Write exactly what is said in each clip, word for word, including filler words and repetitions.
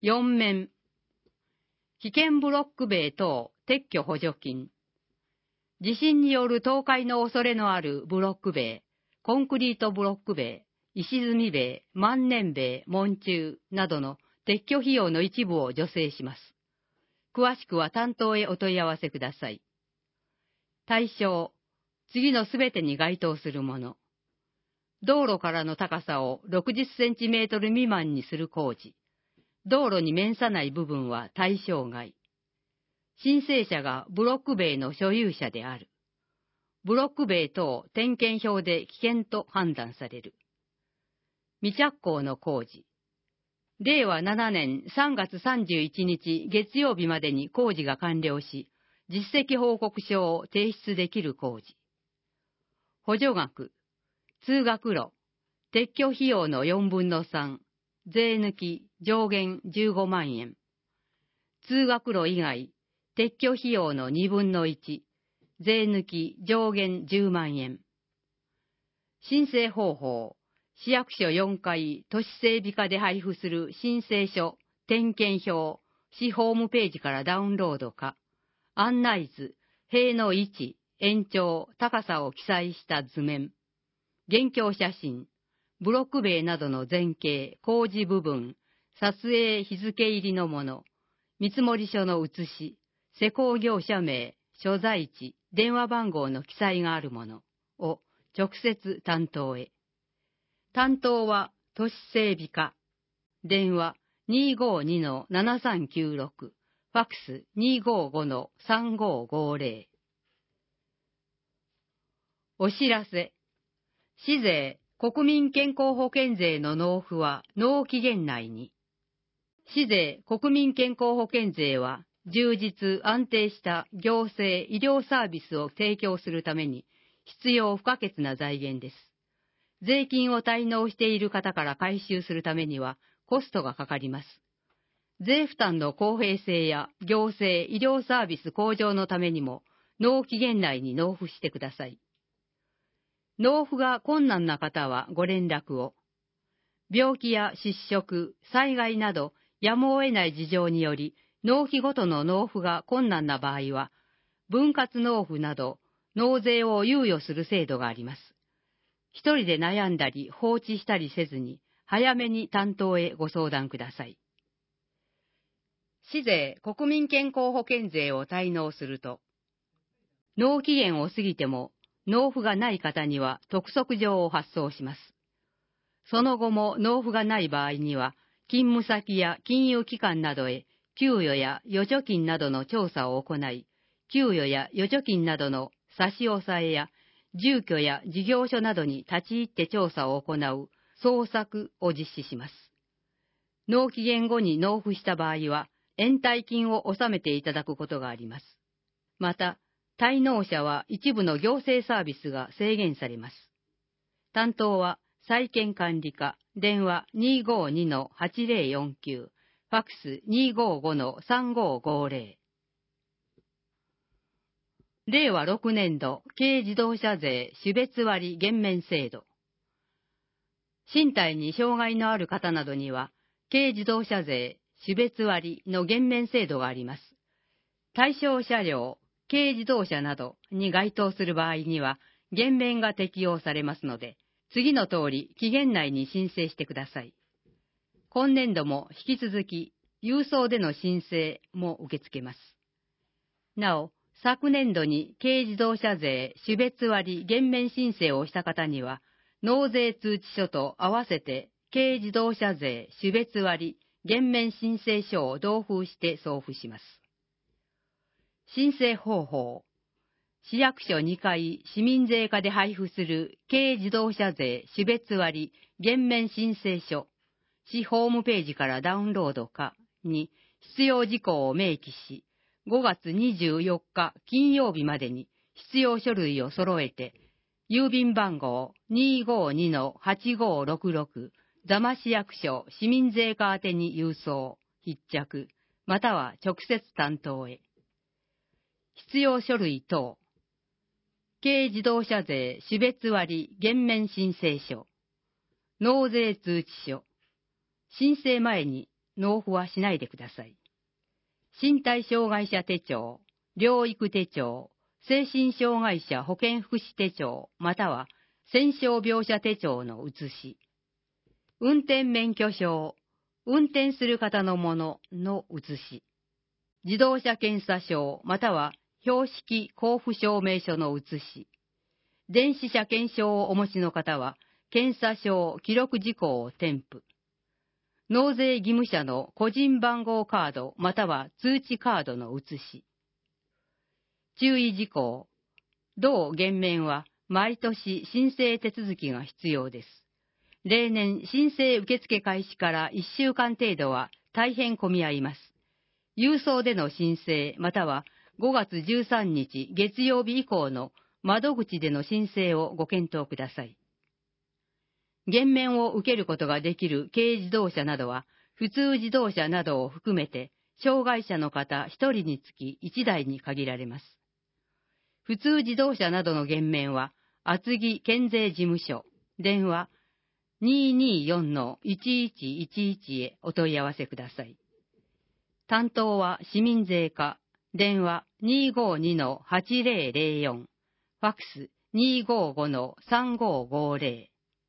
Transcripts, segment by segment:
よん面、危険ブロック塀等撤去補助金。地震による倒壊の恐れのあるブロック塀、コンクリートブロック塀、石積み塀、万年塀、門柱などの撤去費用の一部を助成します。詳しくは担当へお問い合わせください。対象、次のすべてに該当するもの。道路からの高さをろくじゅっセンチメートル未満にする工事。道路に面さない部分は対象外。申請者がブロック塀の所有者である。ブロック塀等点検表で危険と判断される。未着工の工事。れいわななねんさんがつさんじゅういちにち月曜日までに工事が完了し、実績報告書を提出できる工事。補助額。通学路。撤去費用のよんぶんのさん。税抜き上限じゅうごまんえん。通学路以外、撤去費用のにぶんのいち。税抜き上限じゅうまんえん。申請方法。市役所よんかい都市整備課で配布する申請書、点検表、市ホームページからダウンロードか、案内図、塀の位置、延長、高さを記載した図面、現況写真、ブロック塀などの前景、工事部分、撮影日付入りのもの、見積書の写し、施工業者名、所在地、電話番号の記載があるものを直接担当へ。担当は都市整備課。電話 にーごーにのななさんきゅうろく、ファックス にーごーごのさんごーごーぜろ。お知らせ。市税、国民健康保険税の納付は納期限内に。市税、国民健康保険税は充実安定した行政医療サービスを提供するために必要不可欠な財源です。税金を滞納している方から回収するためにはコストがかかります。税負担の公平性や行政医療サービス向上のためにも納期限内に納付してください。納付が困難な方はご連絡を。病気や失職、災害などやむを得ない事情により納期ごとの納付が困難な場合は分割納付など納税を猶予する制度があります。一人で悩んだり放置したりせずに、早めに担当へご相談ください。市税国民健康保険税を滞納すると、納期限を過ぎても納付がない方には督促状を発送します。その後も納付がない場合には、勤務先や金融機関などへ給与や預貯金などの調査を行い、給与や預貯金などの差し押さえや住居や事業所などに立ち入って調査を行う捜索を実施します。納期限後に納付した場合は、延滞金を納めていただくことがあります。また、滞納者は一部の行政サービスが制限されます。担当は債権管理課、電話 にーごーにのはちぜろよんきゅう、ファックス にーごーごのさんごーごーぜろ。れいわろくねんど軽自動車税種別割減免制度。身体に障害のある方などには、軽自動車税種別割の減免制度があります。対象車両、軽自動車などに該当する場合には、減免が適用されますので、次の通り期限内に申請してください。今年度も引き続き、郵送での申請も受け付けます。なお、昨年度に軽自動車税種別割減免申請をした方には、納税通知書と合わせて軽自動車税種別割減免申請書を同封して送付します。申請方法。市役所にかい市民税課で配布する軽自動車税種別割減免申請書、市ホームページからダウンロードかに必要事項を明記し、ごがつにじゅうよっか金曜日までに必要書類を揃えて、郵便番号 にーごーにのはちごーろくろく 座間市役所市民税課宛てに郵送、必着、または直接担当へ。必要書類等。軽自動車税種別割減免申請書。納税通知書。申請前に納付はしないでください。身体障害者手帳、療育手帳、精神障害者保健福祉手帳、または戦傷病者手帳の写し、運転免許証、運転する方のものの写し、自動車検査証、または標識交付証明書の写し、電子車検証をお持ちの方は、検査証記録事項を添付。納税義務者の個人番号カードまたは通知カードの写し。注意事項。同減免は毎年申請手続きが必要です。例年申請受付開始からいっしゅうかん程度は大変混み合います。郵送での申請またはごがつじゅうさんにち月曜日以降の窓口での申請をご検討ください。減免を受けることができる軽自動車などは、普通自動車などを含めて、障害者の方ひとりにつきいちだいに限られます。普通自動車などの減免は、厚木県税事務所、電話 にーにーよんのいちいちいちいち へお問い合わせください。担当は市民税課、電話 にーごーにのはちぜろぜろよん、ファックス にーごーごのさんごーごーぜろ。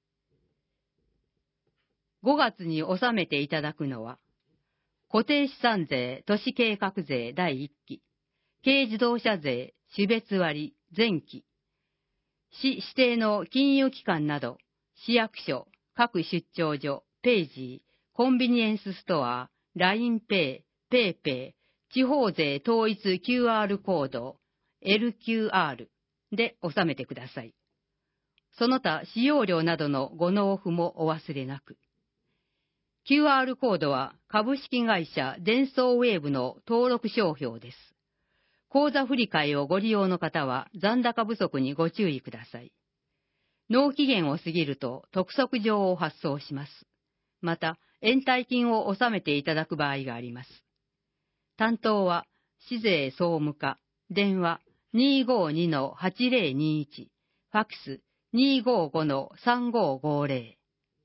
ごがつに納めていただくのは、固定資産税都市計画税だいいっき、軽自動車税種別割前期、市指定の金融機関など、市役所、各出張所、ページー、コンビニエンスストア、ラインペイ、ペイペイ、地方税統一 キューアール コード、エルキューアール で納めてください。その他使用料などのご納付もお忘れなく。キューアール コードは株式会社デンソーウェーブの登録商標です。口座振替をご利用の方は残高不足にご注意ください。納期限を過ぎると督促状を発送します。また、延滞金を納めていただく場合があります。担当は市税総務課、電話 にーごーにのはちぜろにいち、ファックス にーごーごのさんごーごーぜろ。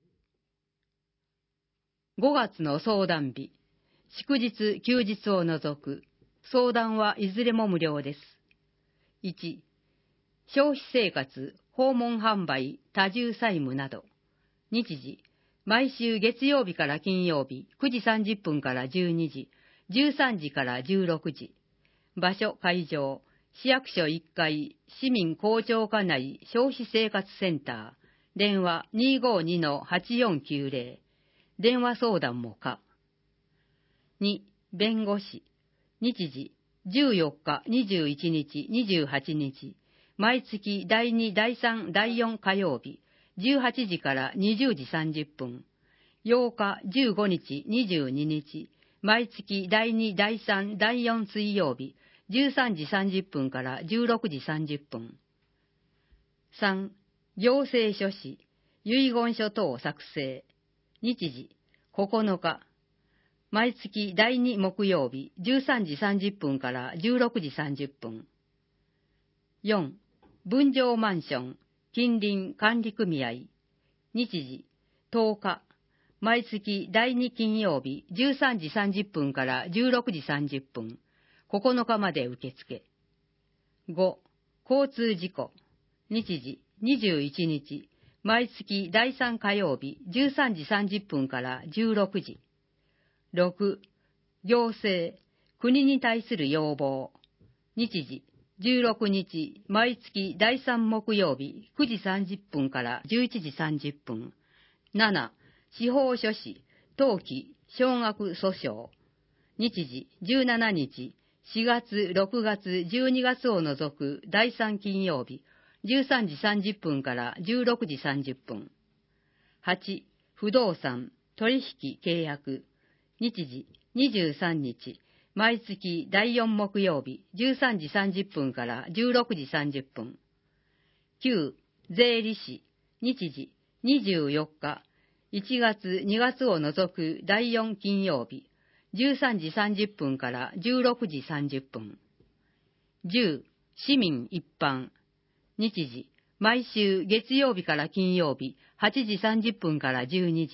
ごがつの相談日、祝日・休日を除く、相談はいずれも無料です。いち、消費生活、訪問販売、多重債務など。日時、毎週月曜日から金曜日、くじさんじゅっぷんからじゅうにじ、じゅうさんじからじゅうろくじ。場所・会場、市役所いっかい、市民公聴課内消費生活センター、電話 にーごーにのはちよんきゅうぜろ。電話相談も可。に、弁護士。日時、じゅうよっか、にじゅういちにち、にじゅうはちにち。毎月だいに、だいさん、だいよん火曜日、じゅうはちじからにじゅうじさんじゅっぷん。ようか、じゅうごにち、にじゅうににち。毎月だいに、だいさん、だいよん水曜日、じゅうさんじさんじゅっぷんからじゅうろくじさんじゅっぷん。さん、行政書士、遺言書等作成。日時、ここのか。毎月だいに木曜日、じゅうさんじさんじゅっぷんからじゅうろくじさんじゅっぷん。よん、分譲マンション、近隣管理組合。日時、とおか。毎月だいに金曜日、じゅうさんじさんじゅっぷんからじゅうろくじさんじゅっぷん。ここのかまで受付。ご、交通事故。日時、にじゅういちにち。毎月だいさん火曜日、じゅうさんじさんじゅっぷんからじゅうろくじ。ろく、行政、国に対する要望。日時、じゅうろくにち、毎月だいさん木曜日、くじさんじゅっぷんからじゅういちじさんじゅっぷん。なな、司法書士、登記、少額訴訟。日時、じゅうしちにち、しがつ、ろくがつ、じゅうにがつを除くだいさん金曜日、じゅうさんじさんじゅっぷんからじゅうろくじさんじゅっぷん。はち、不動産、取引契約。日時、にじゅうさんにち、毎月だいよん木曜日、じゅうさんじさんじゅっぷんからじゅうろくじさんじゅっぷん。きゅう、税理士。日時、にじゅうよっか、いちがつ、にがつを除くだいよん金曜日、じゅうさんじさんじゅっぷんからじゅうろくじさんじゅっぷん。じゅう、市民一般。日時、毎週月曜日から金曜日、はちじさんじゅっぷんからじゅうにじ、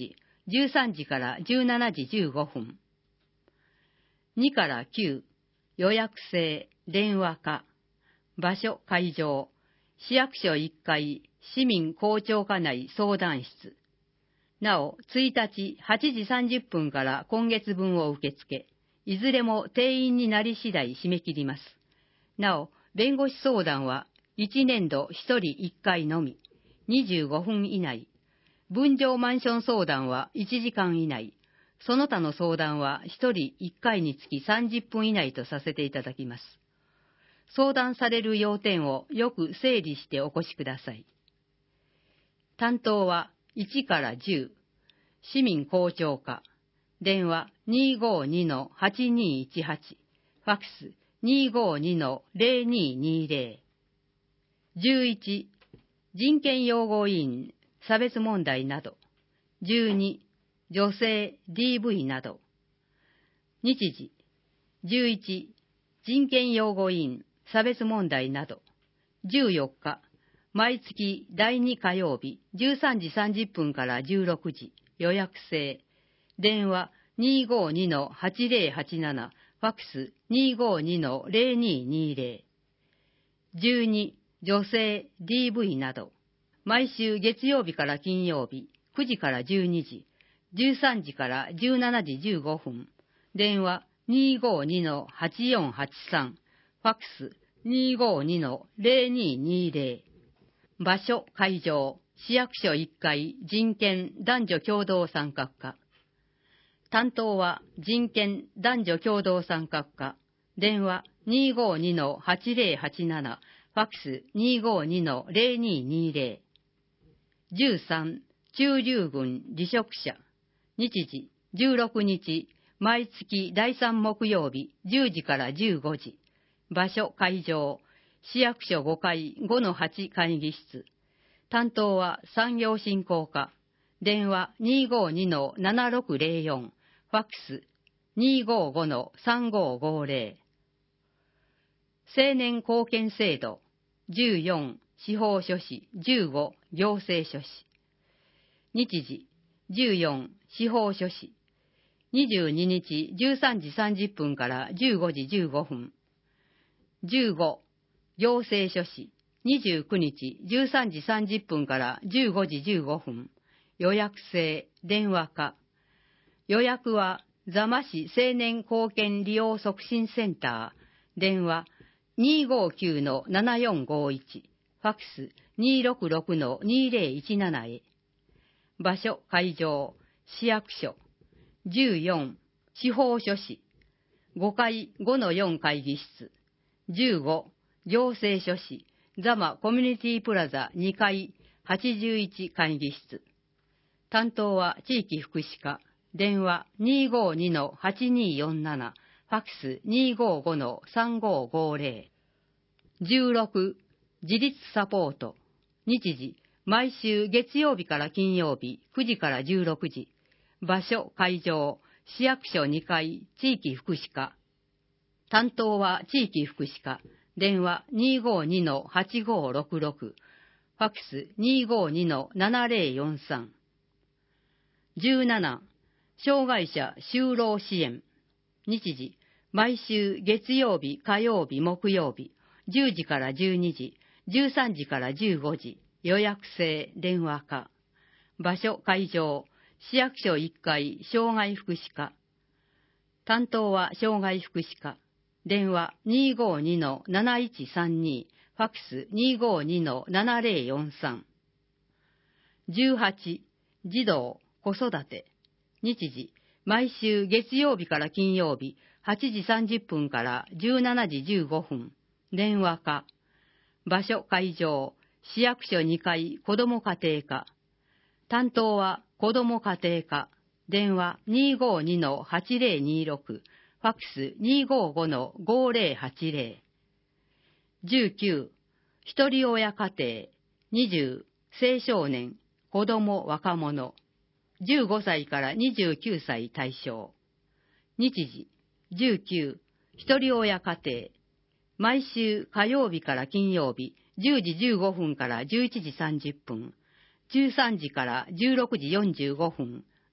じゅうさんじからじゅうしちじじゅうごふん。にからきゅう、予約制、電話か。場所、会場、市役所いっかい、市民公聴課内相談室。なお、ついたちはちじさんじゅっぷんから今月分を受け付け、いずれも定員になり次第締め切ります。なお、弁護士相談はいちねんどひとりいっかいのみ、にじゅうごふん以内。分譲マンション相談はいちじかん以内。その他の相談はひとりいっかいにつきさんじゅっぷん以内とさせていただきます。相談される要点をよく整理してお越しください。担当はいちからじゅう、市民公聴課、電話 にーごーにのはちにーいちはち、ファックス にーごーにのゼロにーにーゼロ。じゅういち、人権擁護委員、差別問題など。じゅうに、女性 ディーブイ など。日時、じゅういち、人権擁護委員、差別問題など。じゅうよっか、毎月だいに火曜日じゅうさんじさんじゅっぷんからじゅうろくじ、予約制。電話 にーごーにのはちゼロはちなな、ファックス にーごーにのゼロにーにーゼロ。じゅうに、女性 ディーブイ など。毎週月曜日から金曜日、くじからじゅうにじ、じゅうさんじからじゅうしちじじゅうごふん。電話 にーごーにのはちよんはちさん、ファックス にーごーにのゼロにーにーゼロ。場所、会場、市役所いっかい人権男女共同参画課。担当は人権男女共同参画課。電話 にーごーにのはちゼロはちなな、ファックス にーごーにのゼロにーにーゼロ。じゅうさん、駐留軍離職者。日時、じゅうろくにち、毎月だいさん木曜日、じゅうじからじゅうごじ。場所、会場、市役所ごかいごのはち会議室。担当は産業振興課。電話 にーごーにのななろくゼロよん、ファックス にーごーごのさんごーごーゼロ。青年貢献制度。じゅうよん、司法書士。じゅうご、行政書士。日時、じゅうよん、司法書士。にじゅうににちじゅうさんじさんじゅっぷんからじゅうごじじゅうごふん。じゅうご、行政書士。にじゅうくにちじゅうさんじさんじゅっぷんからじゅうごじじゅうごふん。予約制、電話か。予約は座間市青年貢献利用促進センター。電話 にーごーきゅうのななよんごいち、ファックス にーろくろくのにーゼロいちなな へ。場所、会場、市役所。じゅうよん、司法書士。ごかいごのよん会議室。じゅうご、行政書士。座間コミュニティプラザにかいはちじゅういち会議室。担当は地域福祉課。電話 にーごーにのはちにーよんなな、ファックス にーごーごのさんごーごーゼロ。じゅうろく、自立サポート。日時、毎週月曜日から金曜日くじからじゅうろくじ。場所、会場、市役所にかい地域福祉課。担当は地域福祉課。電話 にーごーにのはちごーろくろく、ファックス にーごーにのななゼロよんさん。じゅうなな、障害者就労支援。日時、毎週月曜日、火曜日、木曜日、じゅうじからじゅうにじ、じゅうさんじからじゅうごじ、予約制、電話か。場所、会場、市役所いっかい障害福祉課。担当は障害福祉課。電話 にーごーにのなないちさんに、ファックス にーごーにのななゼロよんさん。じゅうはち、児童、子育て。日時、毎週月曜日から金曜日、はちじさんじゅっぷんからじゅうしちじじゅうごふん。電話か。場所、会場、市役所にかい子ども家庭課。担当は子ども家庭課。電話 にーごーにのはちゼロにろく、ファックス にーごーごのごゼロはちゼロ。じゅうきゅう、ひとり親家庭。にじゅう、青少年、子ども、若者。じゅうごさいからにじゅうきゅうさい対象。日時、じゅうきゅう、ひとり親家庭。毎週火曜日から金曜日、じゅうじじゅうごふんからじゅういちじさんじゅっぷん。じゅうさんじからじゅうろくじよんじゅうごふん。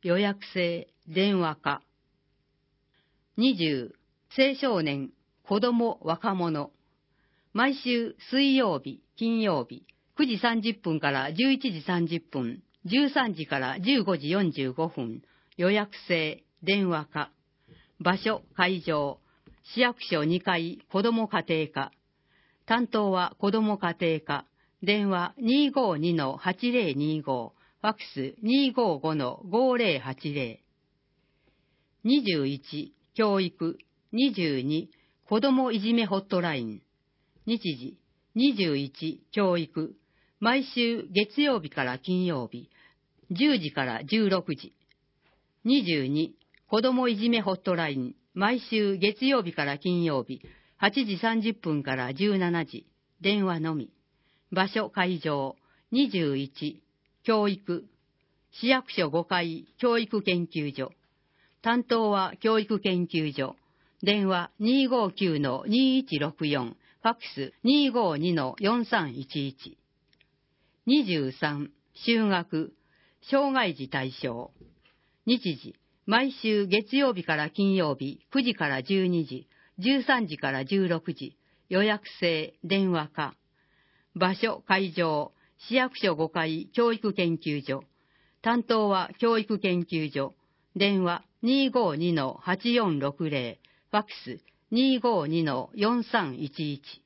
予約制、電話か。にじゅう、青少年、子供、若者。毎週水曜日、金曜日、くじさんじゅっぷんからじゅういちじさんじゅっぷん、じゅうさんじからじゅうごじよんじゅうごふん、予約制、電話か。場所、会場、市役所にかい、子ども家庭課。担当は子ども家庭課。電話 にーごーにのはちぜろにーご、ファックス にーごーごのごーぜろはちぜろ。にじゅういち、教育。にじゅうに、子どもいじめホットライン。日時。にじゅういち、教育。毎週月曜日から金曜日。じゅうじからじゅうろくじ。にじゅうに、子どもいじめホットライン。毎週月曜日から金曜日。はちじさんじゅっぷんからじゅうしちじ。電話のみ。場所会場。にじゅういち、教育。市役所ごかい、教育研究所。担当は教育研究所。電話 にーごーきゅうのにーいちろくよん、ファックス にーごーにのよんさんいちいち。にじゅうさん、就学。障害児対象。日時。毎週月曜日から金曜日、くじからじゅうにじ、じゅうさんじからじゅうろくじ。予約制、電話か。場所、会場。市役所ごかい、教育研究所。担当は教育研究所。電話 にーごーにのはちよんろくぜろ、ファックス にーごーにのよんさんいちいち。